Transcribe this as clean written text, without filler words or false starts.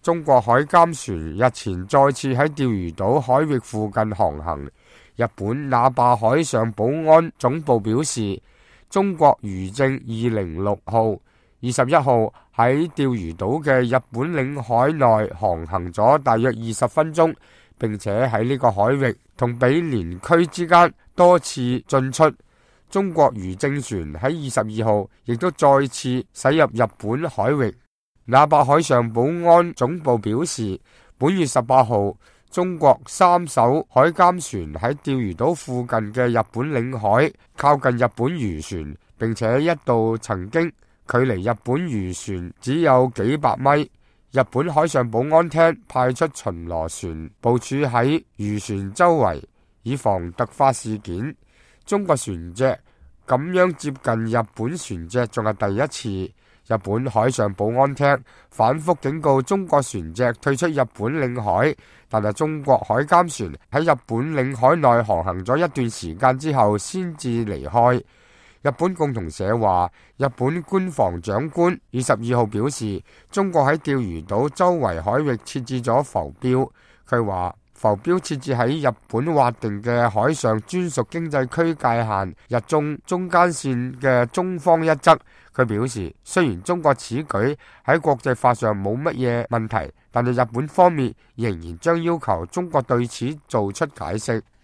中國海監船日前再次喺釣魚島海域附近航行。日本那霸海上保安總部表示，中國漁政206號21號喺釣魚島嘅日本領海內航行咗大約20分鐘，並且喺呢個海域同比連區之間多次進出。中國漁政船喺22號亦都再次駛入日本海域。那霸海上保安總部表示，本月18號，中國3艘海監船喺釣魚島附近嘅日本領海靠近日本漁船，並且一度曾經距離日本漁船只有幾百米。日本海上保安廳派出巡邏船部署喺漁船周圍，以防突發事件。中國船隻咁樣接近日本船隻仲係第一次。日本海上保安廳反覆警告中國船隻退出日本領海，但係中國海監船喺日本領海內航行咗一段時間之後先至離開。日本共同社話，日本官房長官22號表示，中國喺釣魚島周圍海域設置咗浮標。佢話，浮標設置喺日本劃定嘅海上專屬經濟區界限日中間線嘅中方一側。佢表示，雖然中國此舉喺國際法上冇乜嘢問題，但係日本方面仍然將要求中國對此做出解釋。